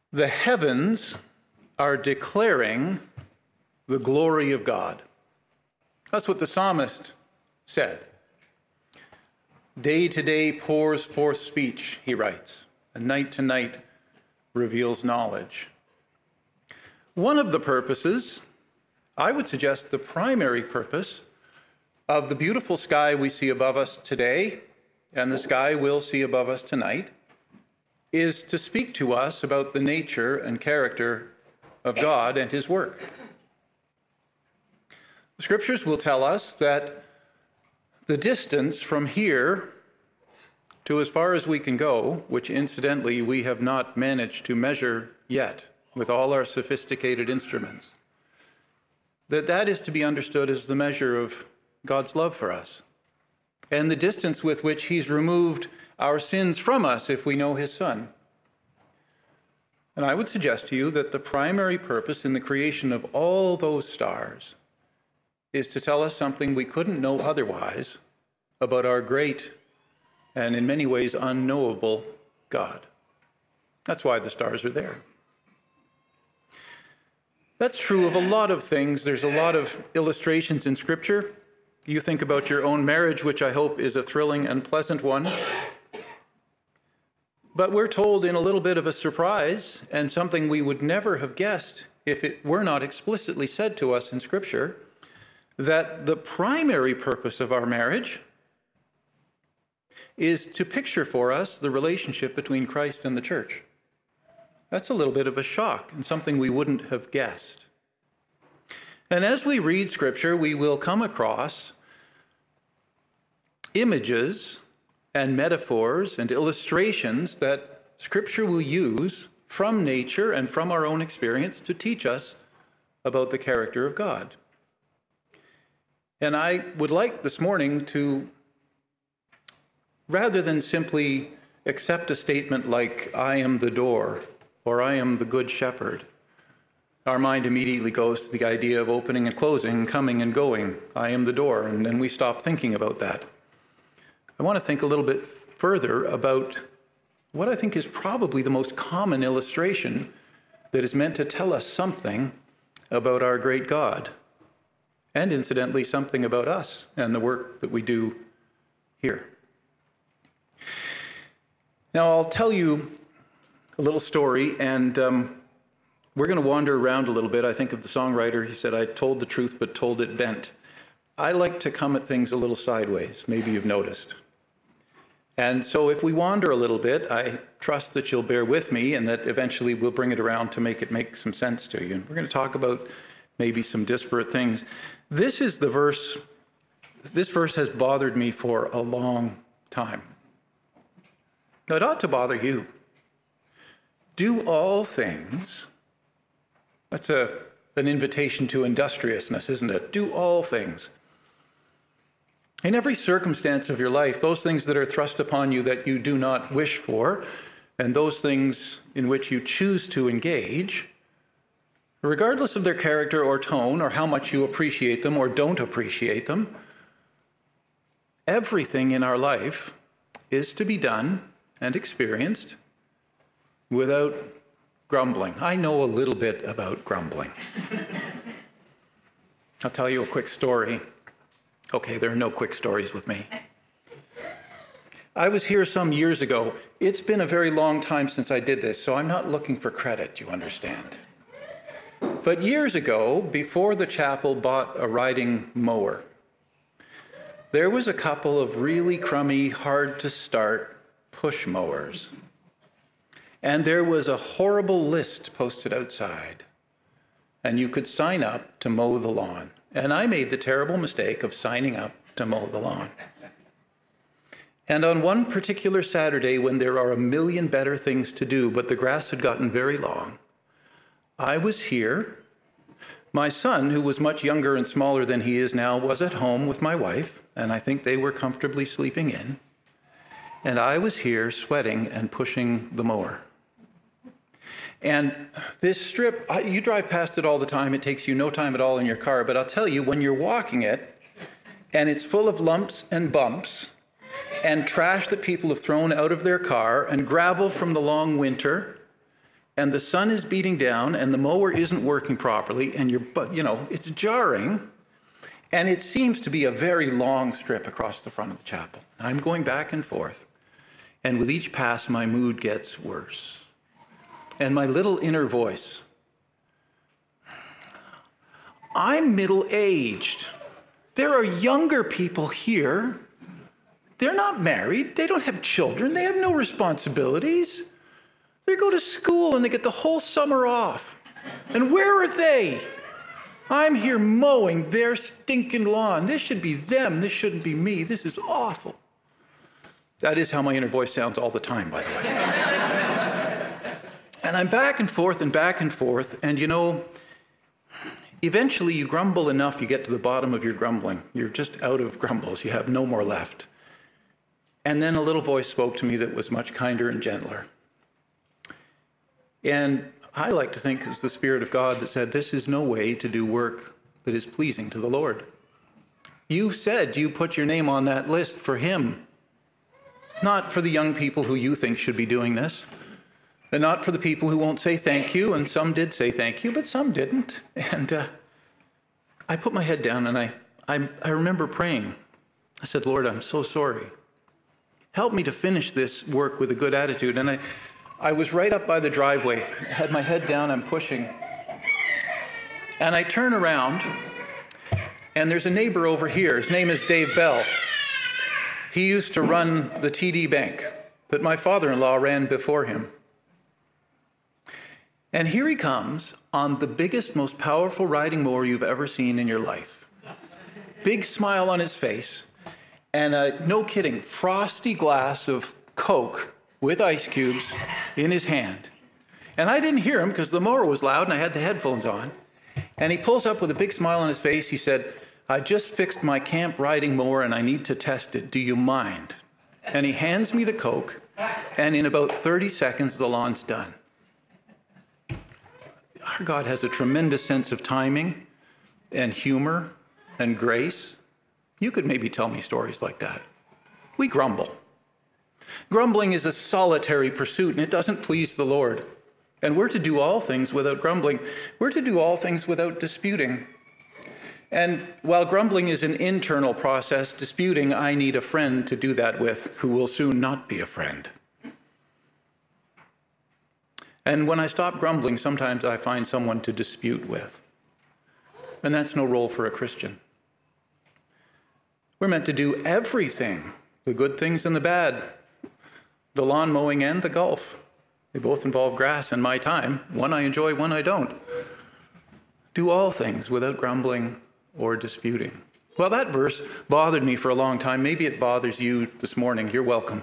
The heavens are declaring the glory of God. That's what the psalmist said. Day to day pours forth speech, he writes, and night to night reveals knowledge. One of the purposes, I would suggest the primary purpose, of the beautiful sky we see above us today and the sky we'll see above us tonight is to speak to us about the nature and character of God and his work. The scriptures will tell us that the distance from here to as far as we can go, which incidentally we have not managed to measure yet with all our sophisticated instruments, that is to be understood as the measure of God's love for us and the distance with which he's removed our sins from us if we know his Son. And I would suggest to you that the primary purpose in the creation of all those stars is to tell us something we couldn't know otherwise about our great and in many ways unknowable God. That's why the stars are there. That's true of a lot of things. There's a lot of illustrations in Scripture. You think about your own marriage, which I hope is a thrilling and pleasant one. But we're told in a little bit of a surprise, and something we would never have guessed if it were not explicitly said to us in Scripture, that the primary purpose of our marriage is to picture for us the relationship between Christ and the church. That's a little bit of a shock and something we wouldn't have guessed. And as we read Scripture, we will come across images and metaphors and illustrations that Scripture will use from nature and from our own experience to teach us about the character of God. And I would like this morning to, rather than simply accept a statement like, I am the door, or I am the good shepherd, our mind immediately goes to the idea of opening and closing, coming and going. I am the door, and then we stop thinking about that. I want to think a little bit further about what I think is probably the most common illustration that is meant to tell us something about our great God, and incidentally, something about us and the work that we do here. Now, I'll tell you a little story, and we're going to wander around a little bit. I think of the songwriter. He said, I told the truth, but told it bent. I like to come at things a little sideways. Maybe you've noticed. And so if we wander a little bit, I trust that you'll bear with me and that eventually we'll bring it around to make it make some sense to you. And we're going to talk about maybe some disparate things. This is the verse. This verse has bothered me for a long time. Now, it ought to bother you. Do all things. That's an invitation to industriousness, isn't it? Do all things. In every circumstance of your life, those things that are thrust upon you that you do not wish for, and those things in which you choose to engage, regardless of their character or tone or how much you appreciate them or don't appreciate them, everything in our life is to be done and experienced without grumbling. I know a little bit about grumbling. I'll tell you a quick story. Okay, there are no quick stories with me. I was here some years ago. It's been a very long time since I did this, so I'm not looking for credit, you understand. But years ago, before the chapel bought a riding mower, there was a couple of really crummy, hard-to-start push mowers. And there was a horrible list posted outside, and you could sign up to mow the lawn. And I made the terrible mistake of signing up to mow the lawn. And on one particular Saturday, when there are a million better things to do, but the grass had gotten very long, I was here. My son, who was much younger and smaller than he is now, was at home with my wife, and I think they were comfortably sleeping in. And I was here sweating and pushing the mower. And this strip, you drive past it all the time. It takes you no time at all in your car. But I'll tell you, when you're walking it, and it's full of lumps and bumps, and trash that people have thrown out of their car, and gravel from the long winter, and the sun is beating down and the mower isn't working properly and it's jarring, and it seems to be a very long strip across the front of the chapel. I'm going back and forth, and with each pass my mood gets worse. And my little inner voice, I'm middle-aged. There are younger people here. They're not married. They don't have children. They have no responsibilities. They go to school and they get the whole summer off. And where are they? I'm here mowing their stinking lawn. This should be them. This shouldn't be me. This is awful. That is how my inner voice sounds all the time, by the way. And I'm back and forth, and eventually you grumble enough, you get to the bottom of your grumbling. You're just out of grumbles. You have no more left. And then a little voice spoke to me that was much kinder and gentler. And I like to think it was the Spirit of God that said, this is no way to do work that is pleasing to the Lord. You said you put your name on that list for Him, not for the young people who you think should be doing this, and not for the people who won't say thank you, and some did say thank you, but some didn't. And I put my head down, and I remember praying. I said, Lord, I'm so sorry. Help me to finish this work with a good attitude. And I was right up by the driveway. I had my head down, I'm pushing. And I turn around, and there's a neighbor over here. His name is Dave Bell. He used to run the TD Bank that my father-in-law ran before him. And here he comes on the biggest, most powerful riding mower you've ever seen in your life. Big smile on his face, and no kidding, frosty glass of Coke with ice cubes in his hand. And I didn't hear him because the mower was loud and I had the headphones on. And he pulls up with a big smile on his face. He said, I just fixed my camp riding mower and I need to test it. Do you mind? And he hands me the Coke, and in about 30 seconds, the lawn's done. Our God has a tremendous sense of timing and humor and grace. You could maybe tell me stories like that. We grumble. Grumbling is a solitary pursuit, and it doesn't please the Lord. And we're to do all things without grumbling. We're to do all things without disputing. And while grumbling is an internal process, disputing, I need a friend to do that with who will soon not be a friend. And when I stop grumbling, sometimes I find someone to dispute with. And that's no role for a Christian. We're meant to do everything, the good things and the bad, the lawn mowing and the golf. They both involve grass and my time. One I enjoy, one I don't. Do all things without grumbling or disputing. Well, that verse bothered me for a long time. Maybe it bothers you this morning. You're welcome.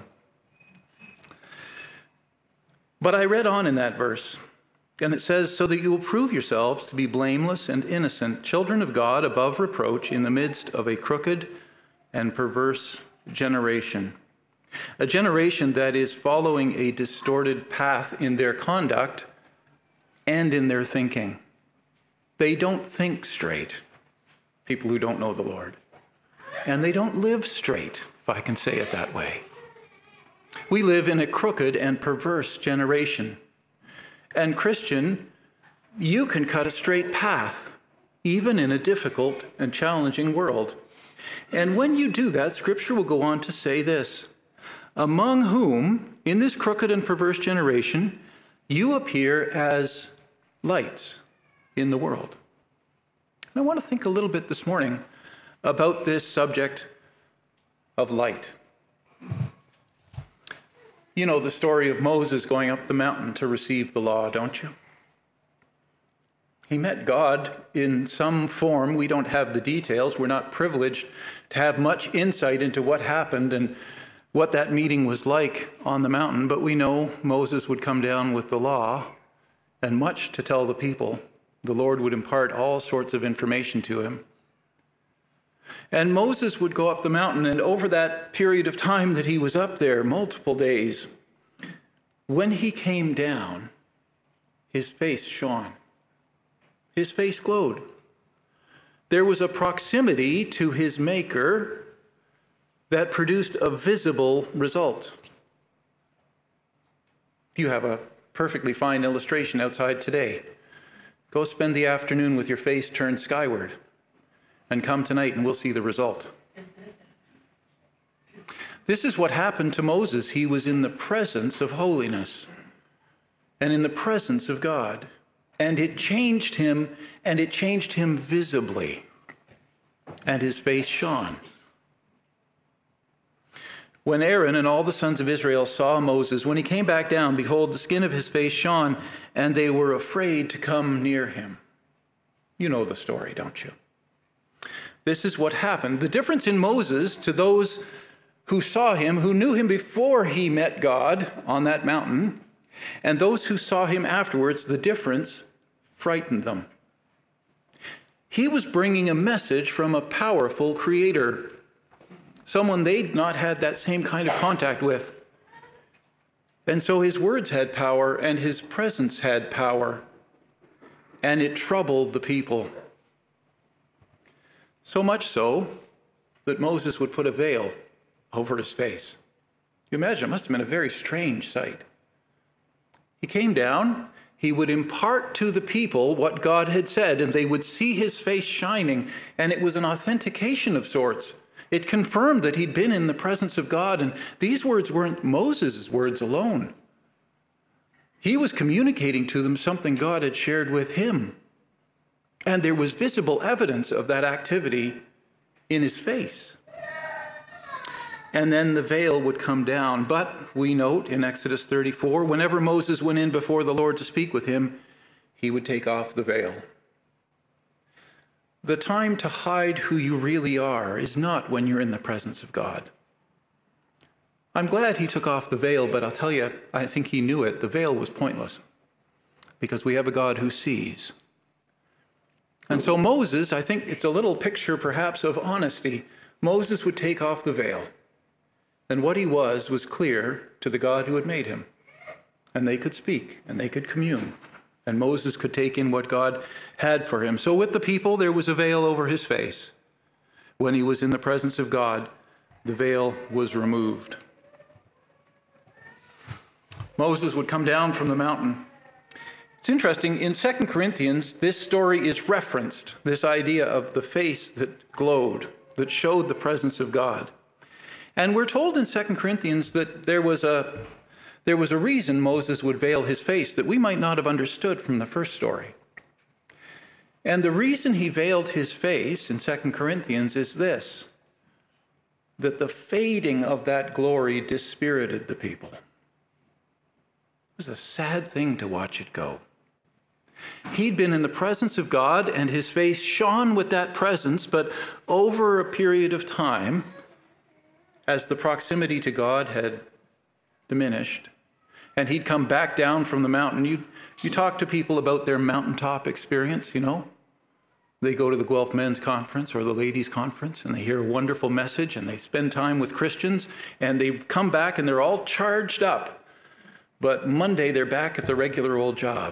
But I read on in that verse, and it says, so that you will prove yourselves to be blameless and innocent, children of God above reproach in the midst of a crooked and perverse generation. A generation that is following a distorted path in their conduct and in their thinking. They don't think straight, people who don't know the Lord. And they don't live straight, if I can say it that way. We live in a crooked and perverse generation. And Christian, you can cut a straight path, even in a difficult and challenging world. And when you do that, Scripture will go on to say this, among whom, in this crooked and perverse generation, you appear as lights in the world. And I want to think a little bit this morning about this subject of light. You know the story of Moses going up the mountain to receive the law, don't you? He met God in some form. We don't have the details. We're not privileged to have much insight into what happened and what that meeting was like on the mountain. But we know Moses would come down with the law and much to tell the people. The Lord would impart all sorts of information to him. And Moses would go up the mountain, and over that period of time that he was up there, multiple days, when he came down, his face shone. His face glowed. There was a proximity to his Maker that produced a visible result. If you have a perfectly fine illustration outside today. Go spend the afternoon with your face turned skyward and come tonight and we'll see the result. This is what happened to Moses. He was in the presence of holiness and in the presence of God. And it changed him, and it changed him visibly. And his face shone. When Aaron and all the sons of Israel saw Moses, when he came back down, behold, the skin of his face shone, and they were afraid to come near him. You know the story, don't you? This is what happened. The difference in Moses to those who saw him, who knew him before he met God on that mountain, and those who saw him afterwards, the difference frightened them. He was bringing a message from a powerful creator, someone they'd not had that same kind of contact with. And so his words had power and his presence had power, and it troubled the people. So much so that Moses would put a veil over his face. You imagine, it must have been a very strange sight. He came down, he would impart to the people what God had said, and they would see his face shining, and it was an authentication of sorts. It confirmed that he'd been in the presence of God, and these words weren't Moses' words alone. He was communicating to them something God had shared with him, and there was visible evidence of that activity in his face. And then the veil would come down. But we note in Exodus 34, whenever Moses went in before the Lord to speak with him, he would take off the veil. The time to hide who you really are is not when you're in the presence of God. I'm glad he took off the veil, but I'll tell you, I think he knew it. The veil was pointless because we have a God who sees. And so Moses, I think it's a little picture perhaps of honesty. Moses would take off the veil. And what he was clear to the God who had made him. And they could speak, and they could commune. And Moses could take in what God had for him. So with the people, there was a veil over his face. When he was in the presence of God, the veil was removed. Moses would come down from the mountain. It's interesting, in 2 Corinthians, this story is referenced, this idea of the face that glowed, that showed the presence of God. And we're told in 2 Corinthians that there was a reason Moses would veil his face that we might not have understood from the first story. And the reason he veiled his face in 2 Corinthians is this, that the fading of that glory dispirited the people. It was a sad thing to watch it go. He'd been in the presence of God and his face shone with that presence, but over a period of time, as the proximity to God had diminished, and he'd come back down from the mountain. You talk to people about their mountaintop experience, you know. They go to the Guelph Men's Conference or the Ladies' Conference, and they hear a wonderful message, and they spend time with Christians, and they come back, and they're all charged up. But Monday, they're back at the regular old job.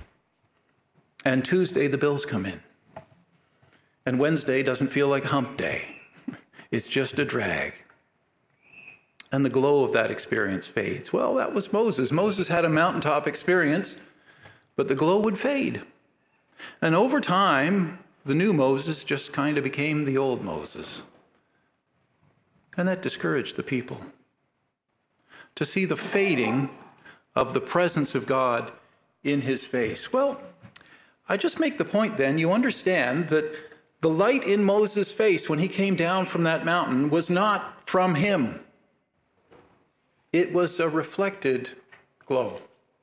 And Tuesday, the bills come in. And Wednesday doesn't feel like hump day. It's just a drag. And the glow of that experience fades. Well, that was Moses. Moses had a mountaintop experience, but the glow would fade. And over time, the new Moses just kind of became the old Moses. And that discouraged the people. To see the fading of the presence of God in his face. Well, I just make the point then, you understand that the light in Moses' face when he came down from that mountain was not from him. It was a reflected glow.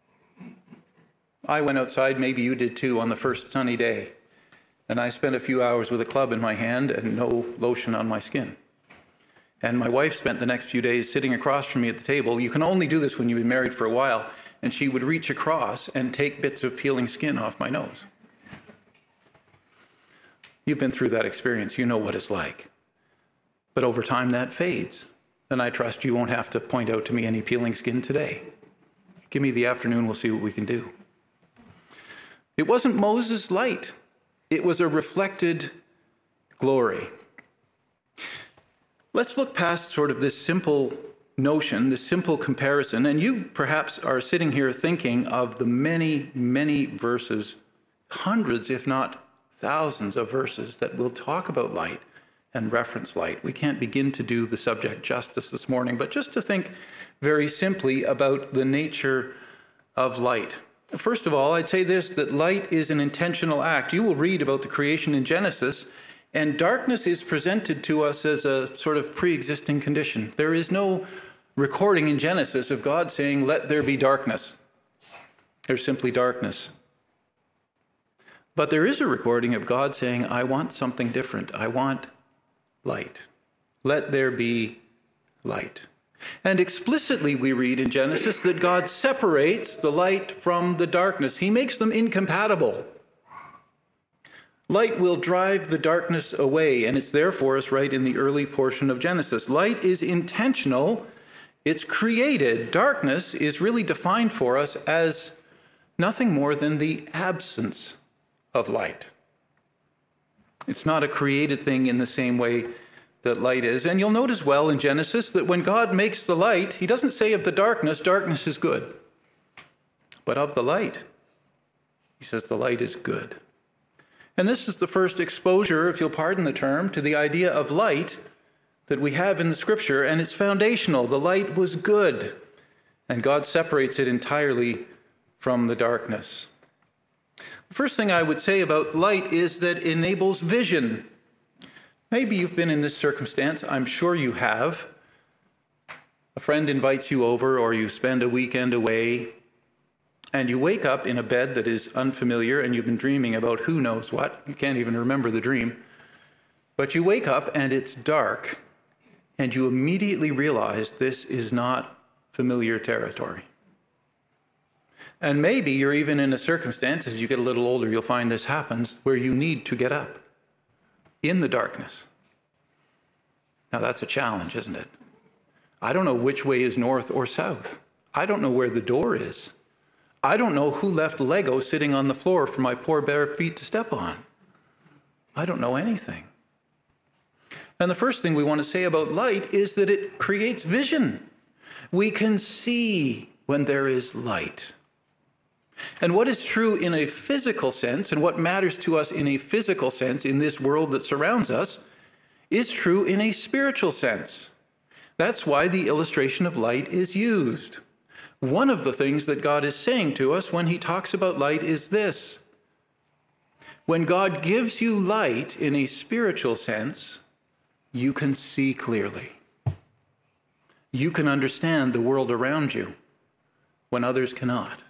I went outside, maybe you did too, on the first sunny day. And I spent a few hours with a club in my hand and no lotion on my skin. And my wife spent the next few days sitting across from me at the table. You can only do this when you've been married for a while. And she would reach across and take bits of peeling skin off my nose. You've been through that experience. You know what it's like. But over time, that fades. And I trust you won't have to point out to me any peeling skin today. Give me the afternoon, we'll see what we can do. It wasn't Moses' light. It was a reflected glory. Let's look past sort of this simple notion, this simple comparison, and you perhaps are sitting here thinking of the many, many verses, hundreds, if not thousands of verses that will talk about light and reference light. We can't begin to do the subject justice this morning, but just to think very simply about the nature of light. First of all, I'd say this, that light is an intentional act. You will read about the creation in Genesis, and darkness is presented to us as a sort of pre-existing condition. There is no recording in Genesis of God saying, "Let there be darkness." There's simply darkness. But there is a recording of God saying, "I want something different. I want light. Let there be light." And explicitly we read in Genesis that God separates the light from the darkness. He makes them incompatible. Light will drive the darkness away, and it's there for us right in the early portion of Genesis. Light is intentional. It's created. Darkness is really defined for us as nothing more than the absence of light. It's not a created thing in the same way that light is. And you'll note as well in Genesis that when God makes the light, he doesn't say of the darkness, "Darkness is good." But of the light, he says the light is good. And this is the first exposure, if you'll pardon the term, to the idea of light that we have in the scripture, and it's foundational. The light was good, and God separates it entirely from the darkness. The first thing I would say about light is that it enables vision. Maybe you've been in this circumstance. I'm sure you have. A friend invites you over, or you spend a weekend away, and you wake up in a bed that is unfamiliar, and you've been dreaming about who knows what. You can't even remember the dream. But you wake up, and it's dark, and you immediately realize this is not familiar territory. And maybe you're even in a circumstance, as you get a little older, you'll find this happens, where you need to get up in the darkness. Now that's a challenge, isn't it? I don't know which way is north or south. I don't know where the door is. I don't know who left Lego sitting on the floor for my poor bare feet to step on. I don't know anything. And the first thing we want to say about light is that it creates vision. We can see when there is light. And what is true in a physical sense, and what matters to us in a physical sense in this world that surrounds us, is true in a spiritual sense. That's why the illustration of light is used. One of the things that God is saying to us when he talks about light is this: when God gives you light in a spiritual sense, you can see clearly. You can understand the world around you when others cannot.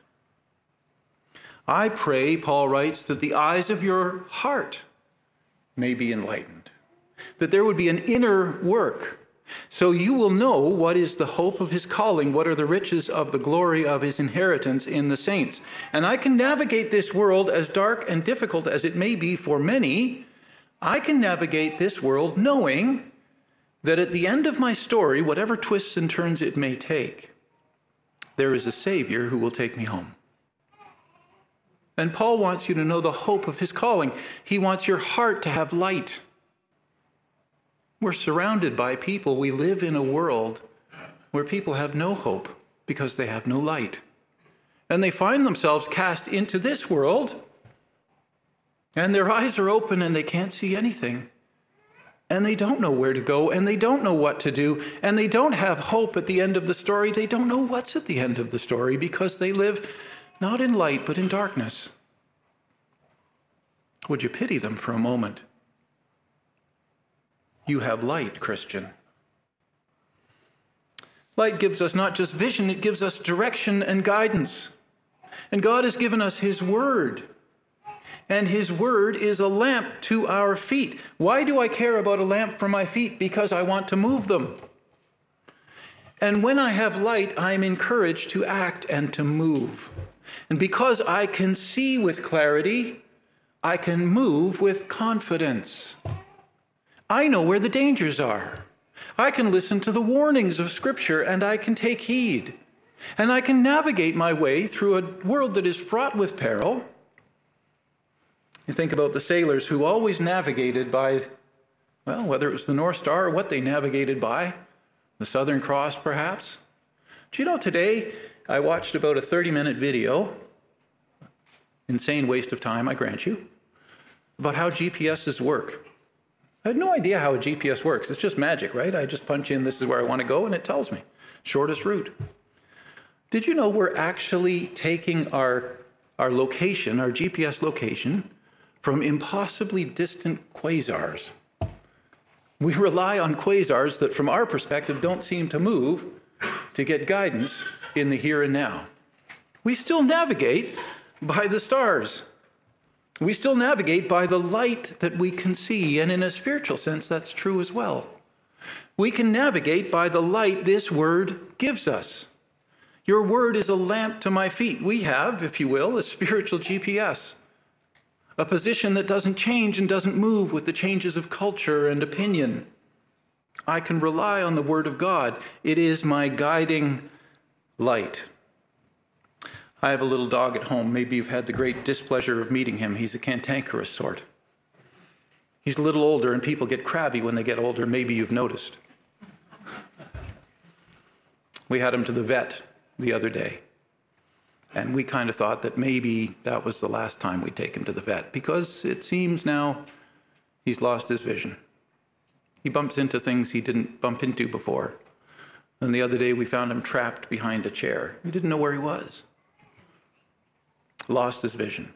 I pray, Paul writes, that the eyes of your heart may be enlightened, that there would be an inner work, so you will know what is the hope of his calling, what are the riches of the glory of his inheritance in the saints. And I can navigate this world, as dark and difficult as it may be for many. I can navigate this world knowing that at the end of my story, whatever twists and turns it may take, there is a Savior who will take me home. And Paul wants you to know the hope of his calling. He wants your heart to have light. We're surrounded by people. We live in a world where people have no hope because they have no light. And they find themselves cast into this world, and their eyes are open and they can't see anything. And they don't know where to go, and they don't know what to do, and they don't have hope at the end of the story. They don't know what's at the end of the story because they live not in light, but in darkness. Would you pity them for a moment? You have light, Christian. Light gives us not just vision, it gives us direction and guidance. And God has given us his word. And his word is a lamp to our feet. Why do I care about a lamp for my feet? Because I want to move them. And when I have light, I'm encouraged to act and to move. And because I can see with clarity, I can move with confidence. I know where the dangers are. I can listen to the warnings of Scripture, and I can take heed. And I can navigate my way through a world that is fraught with peril. You think about the sailors who always navigated by, well, whether it was the North Star or what they navigated by, The Southern Cross, perhaps? Do you know, today I watched about a 30-minute video, insane waste of time, I grant you, about how GPSs work. I had no idea how a GPS works. It's just magic, right? I just punch in, this is where I want to go, and it tells me. Shortest route. Did you know we're actually taking our location, our GPS location, from impossibly distant quasars? We rely on quasars that, from our perspective, don't seem to move to get guidance in the here and now. We still navigate by the stars. We still navigate by the light that we can see, and in a spiritual sense, that's true as well. We can navigate by the light this word gives us. Your word is a lamp to my feet. We have, if you will, a spiritual GPS. A position that doesn't change and doesn't move with the changes of culture and opinion. I can rely on the Word of God. It is my guiding light. I have a little dog at home. Maybe you've had the great displeasure of meeting him. He's a cantankerous sort. He's a little older, and people get crabby when they get older. Maybe you've noticed. We had him to the vet the other day. And we kind of thought that maybe that was the last time we'd take him to the vet, because it seems now he's lost his vision. He bumps into things he didn't bump into before. And the other day we found him trapped behind a chair. We didn't know where he was. Lost his vision.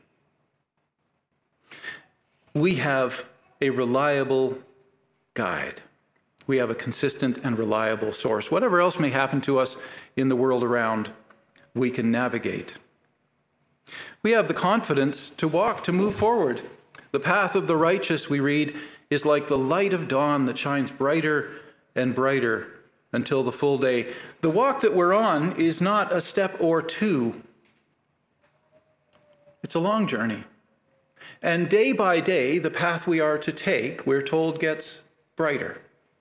We have a reliable guide. We have a consistent and reliable source. Whatever else may happen to us in the world around, we can navigate. We have the confidence to walk, to move forward. The path of the righteous, we read, is like the light of dawn that shines brighter and brighter until the full day. The walk that we're on is not a step or two. It's a long journey. And day by day, the path we are to take, we're told, gets brighter.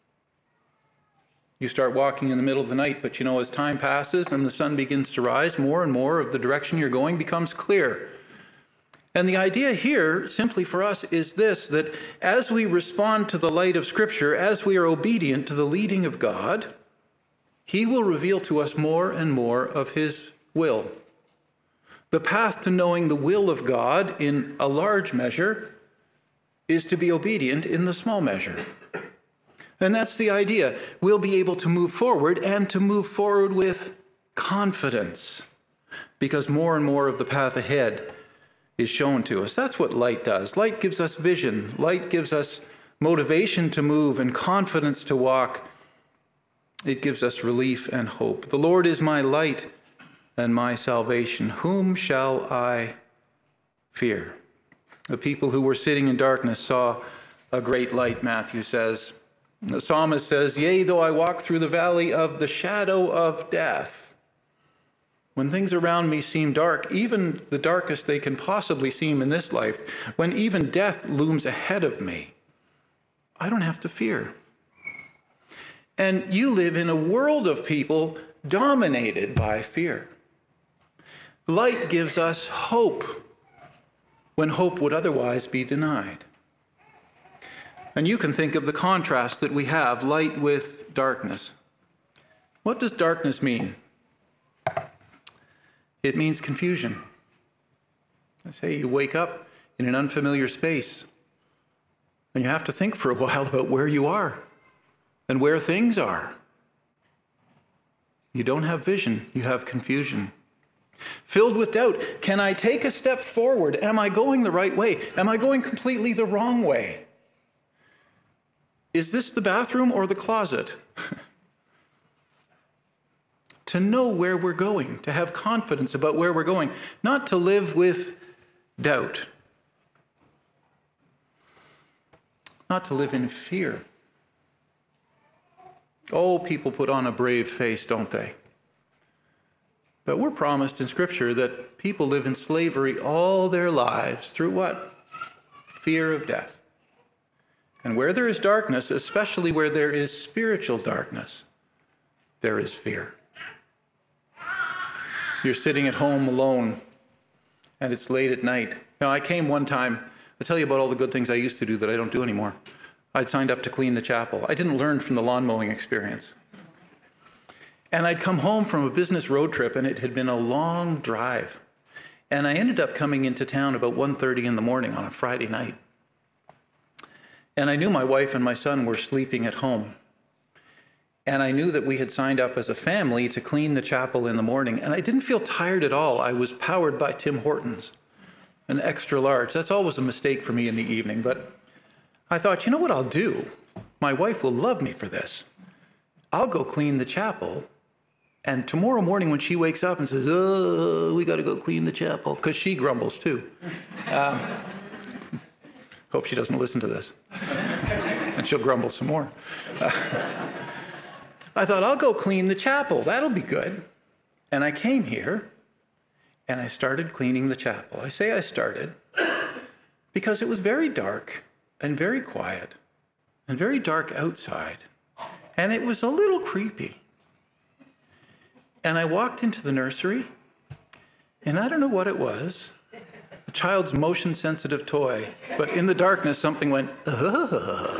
You start walking in the middle of the night, but as time passes and the sun begins to rise, more and more of the direction you're going becomes clear. And the idea here, simply for us, is this, that as we respond to the light of Scripture, as we are obedient to the leading of God, He will reveal to us more and more of His will. The path to knowing the will of God in a large measure is to be obedient in the small measure. And that's the idea. We'll be able to move forward, and to move forward with confidence, because more and more of the path ahead is shown to us. That's what light does. Light gives us vision. Light gives us motivation to move and confidence to walk. It gives us relief and hope. The Lord is my light and my salvation. Whom shall I fear? The people who were sitting in darkness saw a great light, Matthew says. The psalmist says, yea, though I walk through the valley of the shadow of death. When things around me seem dark, even the darkest they can possibly seem in this life, when even death looms ahead of me, I don't have to fear. And you live in a world of people dominated by fear. Light gives us hope when hope would otherwise be denied. And you can think of the contrast that we have, light with darkness. What does darkness mean? It means confusion. I say you wake up in an unfamiliar space, and you have to think for a while about where you are and where things are. You don't have vision, you have confusion. Filled with doubt, can I take a step forward? Am I going the right way? Am I going completely the wrong way? Is this the bathroom or the closet? To know where we're going, to have confidence about where we're going, not to live with doubt, not to live in fear. Oh, people put on a brave face, don't they? But we're promised in Scripture that people live in slavery all their lives through what? Fear of death. And where there is darkness, especially where there is spiritual darkness, there is fear. You're sitting at home alone, and it's late at night. Now, I came one time, I'll tell you about all the good things I used to do that I don't do anymore. I'd signed up to clean the chapel. I didn't learn from the lawn mowing experience. And I'd come home from a business road trip, and it had been a long drive. And I ended up coming into town about 1:30 in the morning on a Friday night. And I knew my wife and my son were sleeping at home. And I knew that we had signed up as a family to clean the chapel in the morning. And I didn't feel tired at all. I was powered by Tim Hortons, an extra large. That's always a mistake for me in the evening. But I thought, you know what I'll do? My wife will love me for this. I'll go clean the chapel. And tomorrow morning when she wakes up and says, oh, we got to go clean the chapel, because she grumbles too. Hope she doesn't listen to this. And she'll grumble some more. I thought, I'll go clean the chapel. That'll be good. And I came here and I started cleaning the chapel. I say I started because it was very dark and very quiet and very dark outside. And it was a little creepy. And I walked into the nursery, and I don't know what it was, a child's motion-sensitive toy, but in the darkness, something went, ugh.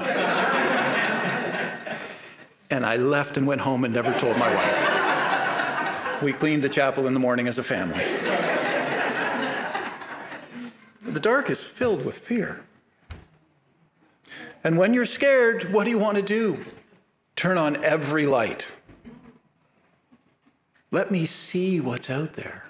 And I left and went home and never told my wife. We cleaned the chapel in the morning as a family. The dark is filled with fear. And when you're scared, what do you want to do? Turn on every light. Let me see what's out there.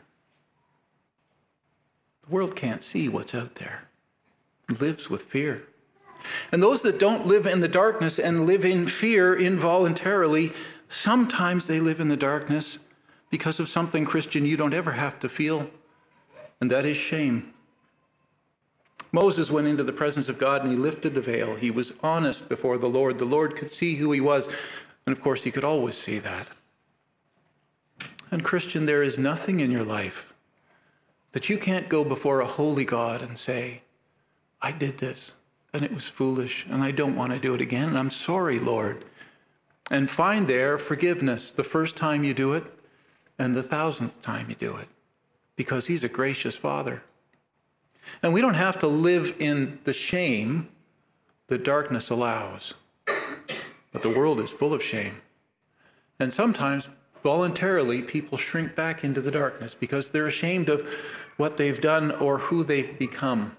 The world can't see what's out there. It lives with fear. And those that don't live in the darkness and live in fear involuntarily, sometimes they live in the darkness because of something, Christian, you don't ever have to feel, and that is shame. Moses went into the presence of God and he lifted the veil. He was honest before the Lord. The Lord could see who he was, and of course he could always see that. And Christian, there is nothing in your life that you can't go before a holy God and say, I did this, and it was foolish, and I don't want to do it again, and I'm sorry, Lord. And find there forgiveness the first time you do it and the 1,000th time you do it, because he's a gracious Father. And we don't have to live in the shame that darkness allows. But the world is full of shame. And sometimes voluntarily, people shrink back into the darkness because they're ashamed of what they've done or who they've become.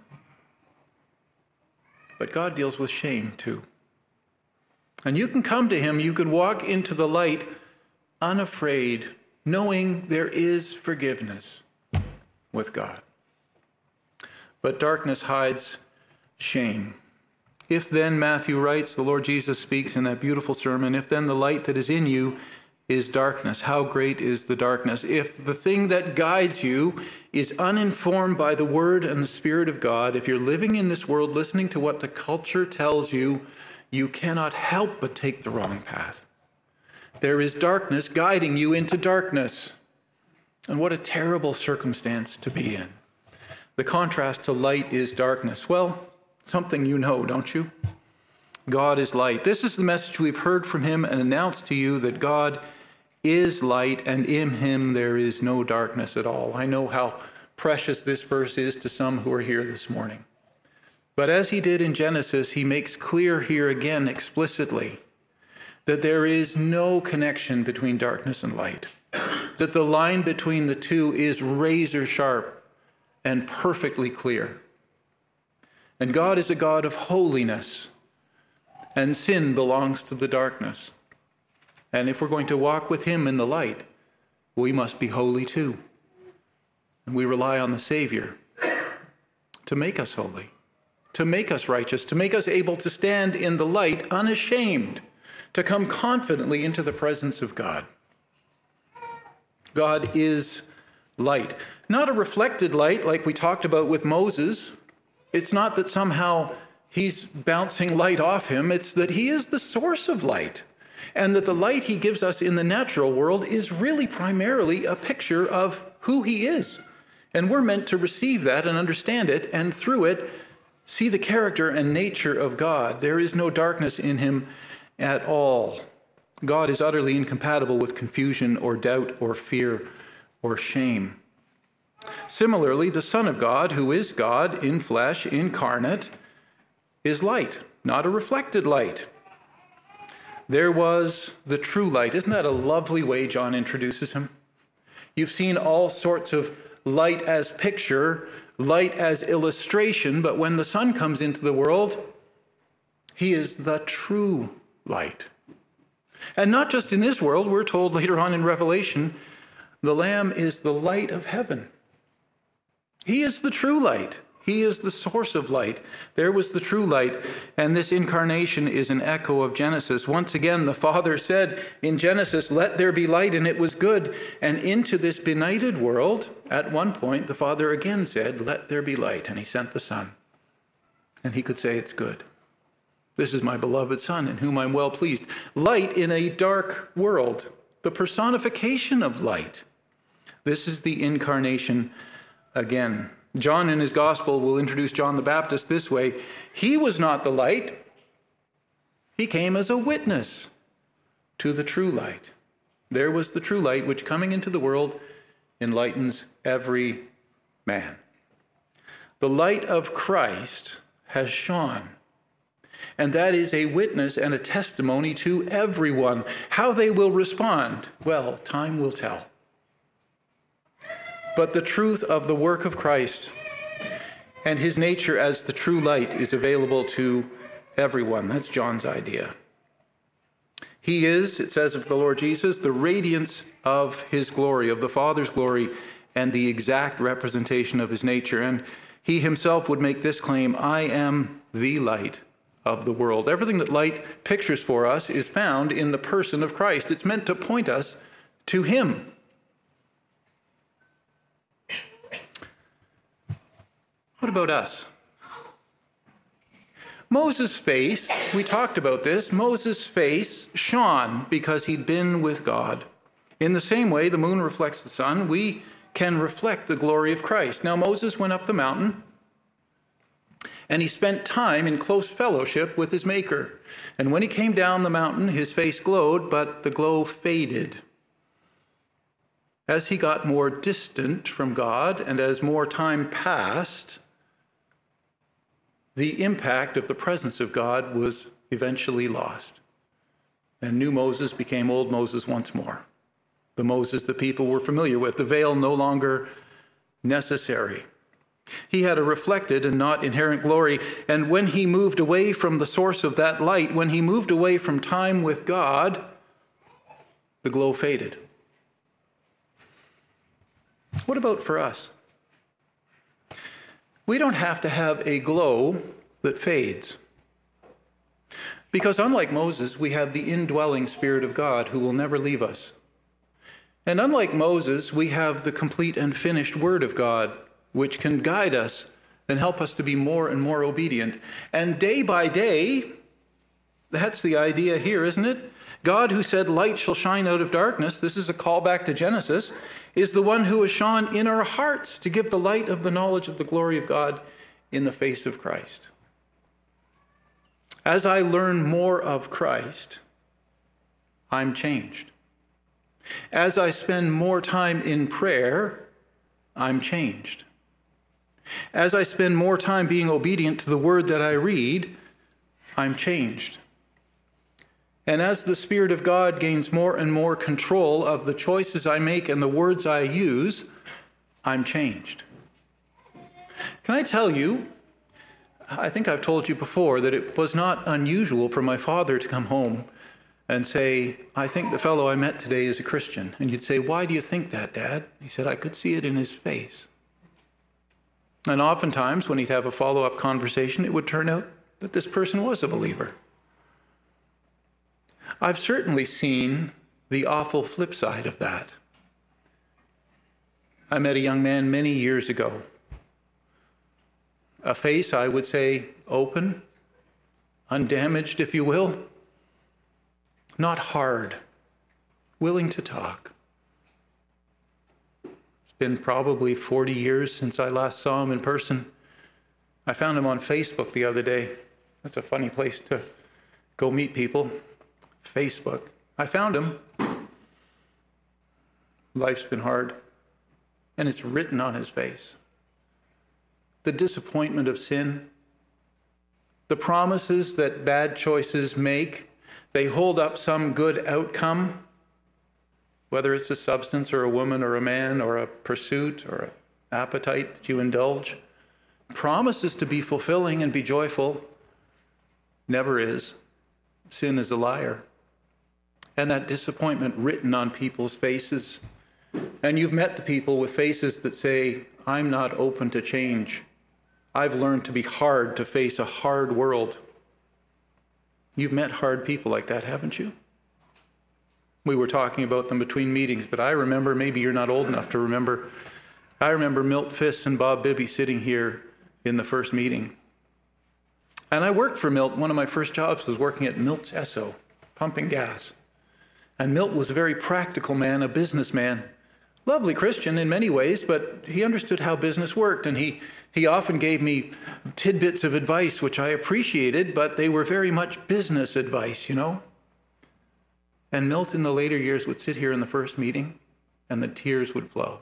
But God deals with shame too. And you can come to him, you can walk into the light unafraid, knowing there is forgiveness with God. But darkness hides shame. If then, Matthew writes, the Lord Jesus speaks in that beautiful sermon, if then the light that is in you is darkness, how great is the darkness? If the thing that guides you is uninformed by the Word and the Spirit of God, if you're living in this world listening to what the culture tells you, you cannot help but take the wrong path. There is darkness guiding you into darkness. And what a terrible circumstance to be in. The contrast to light is darkness. Well, something you know, don't you? God is light. This is the message we've heard from him and announced to you, that God is light, and in him there is no darkness at all. I know how precious this verse is to some who are here this morning. But as he did in Genesis, he makes clear here again explicitly that there is no connection between darkness and light, that the line between the two is razor sharp and perfectly clear. And God is a God of holiness, and sin belongs to the darkness. And if we're going to walk with him in the light, we must be holy too. And we rely on the Savior to make us holy, to make us righteous, to make us able to stand in the light unashamed, to come confidently into the presence of God. God is light. Not a reflected light like we talked about with Moses. It's not that somehow he's bouncing light off him. It's that he is the source of light. And that the light he gives us in the natural world is really primarily a picture of who he is. And we're meant to receive that and understand it, and through it, see the character and nature of God. There is no darkness in him at all. God is utterly incompatible with confusion or doubt or fear or shame. Similarly, the Son of God, who is God in flesh, incarnate, is light, not a reflected light. there was the true light. Isn't that a lovely way John introduces him? You've seen all sorts of light as picture, light as illustration, but when the Son comes into the world, he is the true light. And not just in this world, we're told later on in Revelation, the Lamb is the light of heaven. He is the true light. He is the source of light. There was the true light, and this incarnation is an echo of Genesis. Once again, the Father said in Genesis, "Let there be light," and it was good. And into this benighted world, at one point, the Father again said, "Let there be light," and he sent the Son. And he could say, "It's good. This is my beloved Son, in whom I'm well pleased." Light in a dark world, the personification of light. This is the incarnation again. John in his gospel will introduce John the Baptist this way. He was not the light. He came as a witness to the true light. There was the true light, which coming into the world enlightens every man. The light of Christ has shone. And that is a witness and a testimony to everyone. How they will respond, well, time will tell. But the truth of the work of Christ and his nature as the true light is available to everyone. That's John's idea. He is, it says of the Lord Jesus, the radiance of his glory, of the Father's glory, and the exact representation of his nature. And he himself would make this claim, "I am the light of the world." Everything that light pictures for us is found in the person of Christ. It's meant to point us to him. What about us? Moses' face, we talked about this, Moses' face shone because he'd been with God. In the same way the moon reflects the sun, we can reflect the glory of Christ. Now Moses went up the mountain and he spent time in close fellowship with his Maker. And when he came down the mountain, his face glowed, but the glow faded. As he got more distant from God and as more time passed, the impact of the presence of God was eventually lost. And new Moses became old Moses once more. The Moses the people were familiar with, the veil no longer necessary. He had a reflected and not inherent glory. And when he moved away from the source of that light, when he moved away from time with God, the glow faded. What about for us? We don't have to have a glow that fades. Because unlike Moses, we have the indwelling Spirit of God who will never leave us. And unlike Moses, we have the complete and finished Word of God, which can guide us and help us to be more and more obedient. And day by day, that's the idea here, isn't it? God, who said, "Light shall shine out of darkness," this is a callback to Genesis, is the one who has shone in our hearts to give the light of the knowledge of the glory of God in the face of Christ. As I learn more of Christ, I'm changed. As I spend more time in prayer, I'm changed. As I spend more time being obedient to the word that I read, I'm changed. And as the Spirit of God gains more and more control of the choices I make and the words I use, I'm changed. Can I tell you, I think I've told you before that it was not unusual for my father to come home and say, "I think the fellow I met today is a Christian." And you'd say, "Why do you think that, Dad?" He said, "I could see it in his face." And oftentimes when he'd have a follow-up conversation, it would turn out that this person was a believer. I've certainly seen the awful flip side of that. I met a young man many years ago. A face, I would say, open, undamaged, if you will. Not hard, willing to talk. It's been probably 40 years since I last saw him in person. I found him on Facebook the other day. That's a funny place to go meet people. Facebook. I found him. Life's been hard, and it's written on his face. The disappointment of sin, the promises that bad choices make, They hold up some good outcome, whether it's a substance or a woman or a man or a pursuit or an appetite that you indulge. Promises to be fulfilling and be joyful, never is. Sin is a liar. And that disappointment written on people's faces. And you've met the people with faces that say, I'm not open to change. I've learned to be hard to face a hard world. You've met hard people like that, haven't you? We were talking about them between meetings, but I remember, maybe you're not old enough to remember, I remember Milt Fiss and Bob Bibby sitting here in the first meeting. And I worked for Milt. One of my first jobs was working at Milt's Esso, pumping gas. And Milt was a very practical man, a businessman. Lovely Christian in many ways, but he understood how business worked. And he often gave me tidbits of advice, which I appreciated, but they were very much business advice, you know. And Milt in the later years would sit here in the first meeting, and the tears would flow.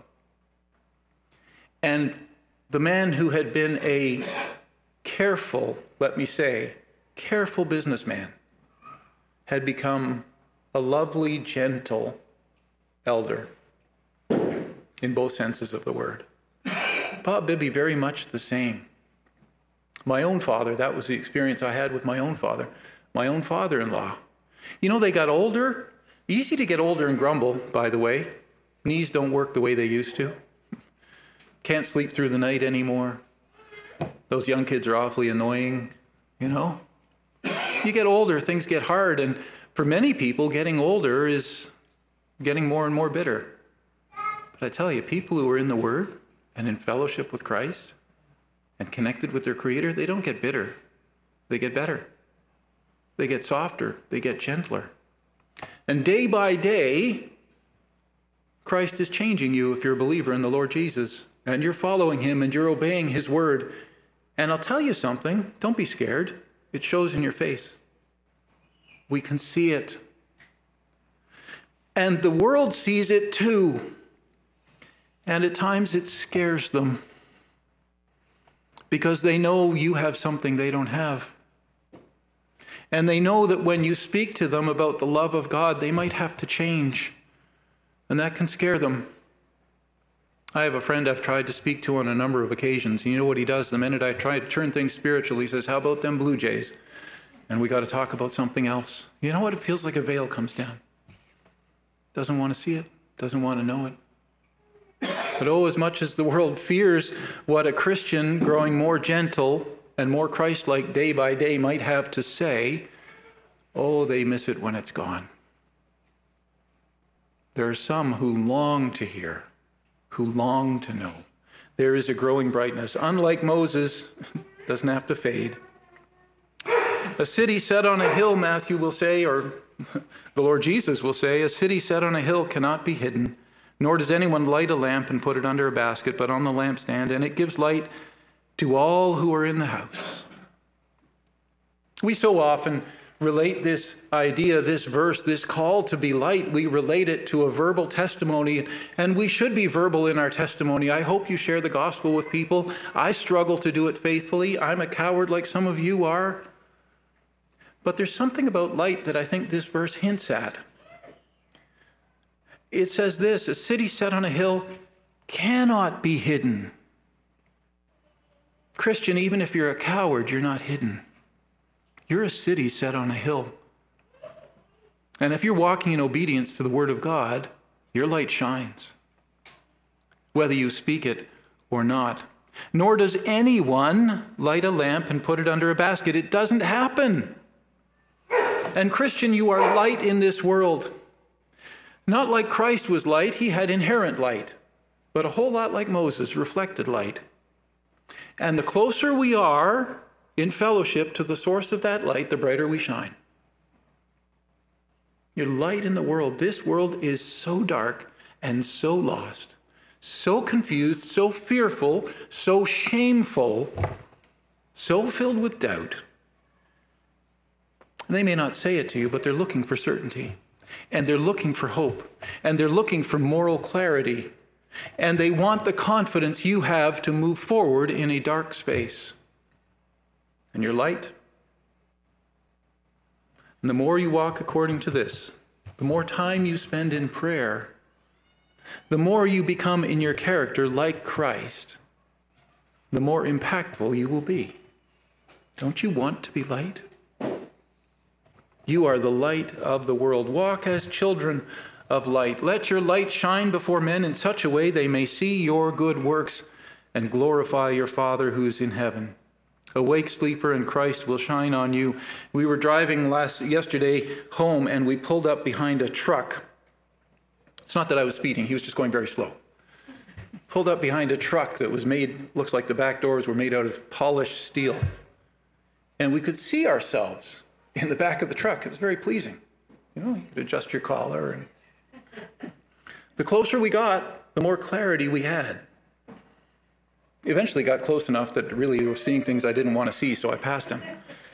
And the man who had been a careful, let me say, careful businessman had become a lovely, gentle elder in both senses of the word. Bob Bibby, very much the same. My own father, that was the experience I had with my own father, my own father-in-law. You know, they got older. Easy to get older and grumble, by the way. Knees don't work the way they used to. Can't sleep through the night anymore. Those young kids are awfully annoying, you know. You get older, things get hard, and for many people, getting older is getting more and more bitter. But I tell you, people who are in the Word and in fellowship with Christ and connected with their Creator, they don't get bitter. They get better. They get softer. They get gentler. And day by day, Christ is changing you if you're a believer in the Lord Jesus. And you're following Him and you're obeying His Word. And I'll tell you something, don't be scared. It shows in your face. We can see it. And the world sees it too. And at times it scares them. Because they know you have something they don't have. And they know that when you speak to them about the love of God, they might have to change. And that can scare them. I have a friend I've tried to speak to on a number of occasions. And you know what he does? The minute I try to turn things spiritual, he says, how about them Blue Jays? And we got to talk about something else. You know what? It feels like a veil comes down. Doesn't want to see it. Doesn't want to know it. But oh, as much as the world fears what a Christian growing more gentle and more Christ-like day by day might have to say, oh, they miss it when it's gone. There are some who long to hear, who long to know. There is a growing brightness. Unlike Moses, doesn't have to fade. A city set on a hill, Matthew will say, or the Lord Jesus will say, a city set on a hill cannot be hidden, nor does anyone light a lamp and put it under a basket, but on the lampstand, and it gives light to all who are in the house. We so often relate this idea, this verse, this call to be light, we relate it to a verbal testimony, and we should be verbal in our testimony. I hope you share the gospel with people. I struggle to do it faithfully. I'm a coward like some of you are. But there's something about light that I think this verse hints at. It says this, a city set on a hill cannot be hidden. Christian, even if you're a coward, you're not hidden. You're a city set on a hill. And if you're walking in obedience to the Word of God, your light shines, whether you speak it or not. Nor does anyone light a lamp and put it under a basket. It doesn't happen. And Christian, you are light in this world. Not like Christ was light, he had inherent light, but a whole lot like Moses, reflected light. And the closer we are in fellowship to the source of that light, the brighter we shine. You're light in the world. This world is so dark and so lost, so confused, so fearful, so shameful, so filled with doubt. They may not say it to you, but they're looking for certainty. And they're looking for hope. And they're looking for moral clarity. And they want the confidence you have to move forward in a dark space. And you're light. And the more you walk according to this, the more time you spend in prayer, the more you become in your character like Christ, the more impactful you will be. Don't you want to be light? You are the light of the world. Walk as children of light. Let your light shine before men in such a way they may see your good works and glorify your Father who is in heaven. Awake, sleeper, and Christ will shine on you. We were driving yesterday home, and we pulled up behind a truck. It's not that I was speeding. He was just going very slow. Pulled up behind a truck that was made, looks like the back doors were made out of polished steel. And we could see ourselves in the back of the truck. It was very pleasing. You could adjust your collar. And the closer we got, the more clarity we had. Eventually got close enough that really was seeing things I didn't want to see, so I passed him.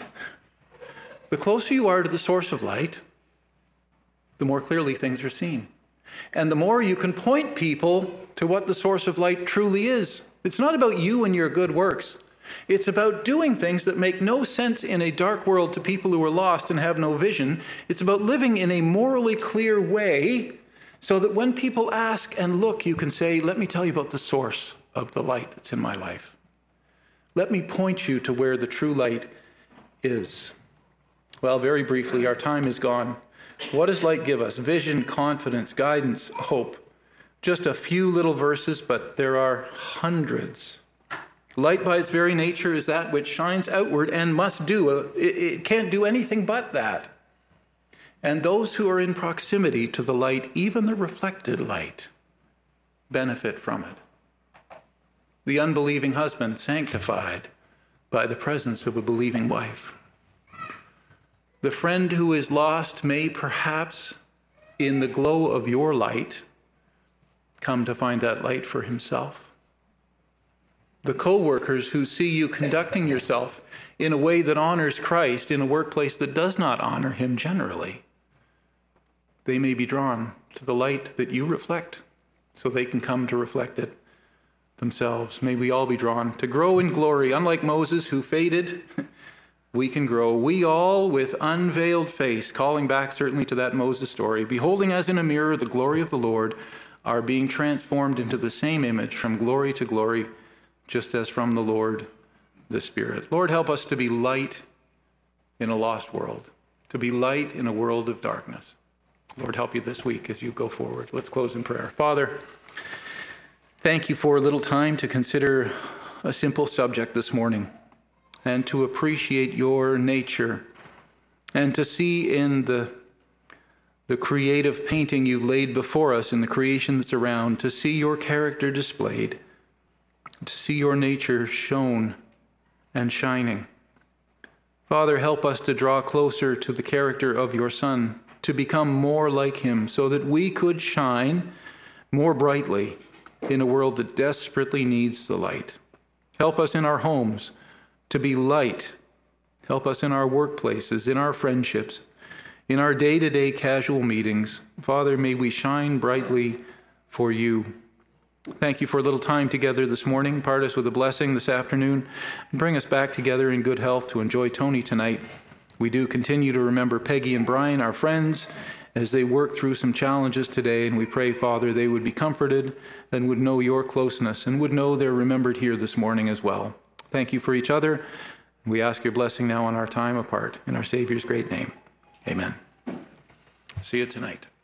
The closer you are to the source of light, the more clearly things are seen. And the more you can point people to what the source of light truly is. It's not about you and your good works. It's about doing things that make no sense in a dark world to people who are lost and have no vision. It's about living in a morally clear way so that when people ask and look, you can say, let me tell you about the source of the light that's in my life. Let me point you to where the true light is. Well, very briefly, our time is gone. What does light give us? Vision, confidence, guidance, hope. Just a few little verses, but there are hundreds. Light by its very nature is that which shines outward and must do. It can't do anything but that. And those who are in proximity to the light, even the reflected light, benefit from it. The unbelieving husband sanctified by the presence of a believing wife. The friend who is lost may perhaps, in the glow of your light, come to find that light for himself. The co-workers who see you conducting yourself in a way that honors Christ in a workplace that does not honor him generally, they may be drawn to the light that you reflect so they can come to reflect it themselves. May we all be drawn to grow in glory. Unlike Moses, who faded, we can grow. We all, with unveiled face, calling back certainly to that Moses story, beholding as in a mirror the glory of the Lord, are being transformed into the same image from glory to glory, just as from the Lord, the Spirit. Lord, help us to be light in a lost world, to be light in a world of darkness. Lord, help you this week as you go forward. Let's close in prayer. Father, thank you for a little time to consider a simple subject this morning and to appreciate your nature and to see in the creative painting you've laid before us in the creation that's around, to see your character displayed, to see your nature shown and shining. Father, help us to draw closer to the character of your Son, to become more like him so that we could shine more brightly in a world that desperately needs the light. Help us in our homes to be light. Help us in our workplaces, in our friendships, in our day-to-day casual meetings. Father, may we shine brightly for you. Thank you for a little time together this morning. Part us with a blessing this afternoon. Bring us back together in good health to enjoy Tony tonight. We do continue to remember Peggy and Brian, our friends, as they work through some challenges today, and we pray, Father, they would be comforted and would know your closeness and would know they're remembered here this morning as well. Thank you for each other. We ask your blessing now on our time apart. In our Savior's great name, amen. See you tonight.